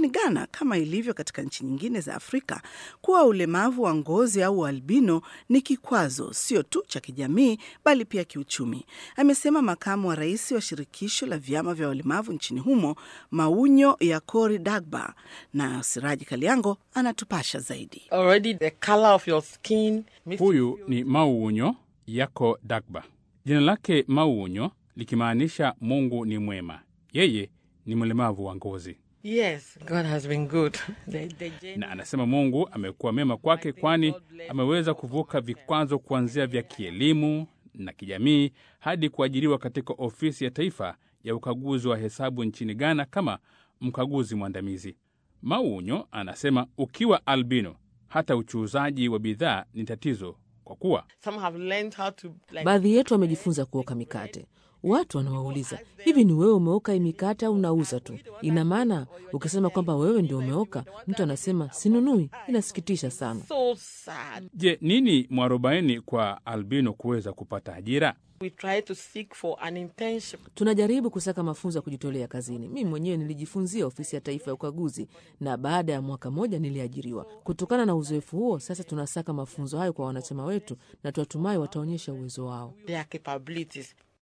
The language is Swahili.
Nchini Ghana, kama ilivyo katika nchi nyingine za Afrika, kuwa ulemavu wa ngozi au albino ni kikwazo sio tu cha kijamii bali pia kiuchumi, amesema makamu wa rais wa shirikisho la vyama vya walemavu nchini humo, Maunyo Yakori Dagba, na Siraji Kaliango anatupasha zaidi. Already the color of your skin. Huyu ni Maunyo Yako Dagba. Jina lake Maunyo likimaanisha Mungu ni mwema. Yeye ni mlemavu wa ngozi. Yes, God has been good. Na anasema Mungu amekuwa mema kwake, kwani ameweza kuvuka vikwazo kuanzia vya kielimu na kijamii hadi kuajiriwa katika ofisi ya taifa ya ukaguzi wa hesabu nchini Ghana kama mkaguzi mwandamizi. Maunyo anasema ukiwa albino hata uchuuzaji wa bidhaa ni tatizo, kwa kuwa baadhi yetu wamejifunza kuoka mikate. Watu wanawauliza, hivi ni wewe umeoka hii mikate au unauza tu? Ina maana ukisema kwamba wewe ndio umeoka, mtu anasema sinunui. Inasikitisha sana. So sad. Je, nini mwarobaini kwa albino kuweza kupata ajira? We try to seek for an internship. Tunajaribu kusaka mafunzo ya kujitolea kazini. Mimi mwenyewe nilijifunzia ofisi ya taifa ya ukaguzi na baada ya mwaka moja niliajiriwa. Kutokana na uzoefu huo, sasa tunasaka mafunzo hayo kwa wanachama wetu na tunatumai wataonyesha uwezo wao. Their capabilities.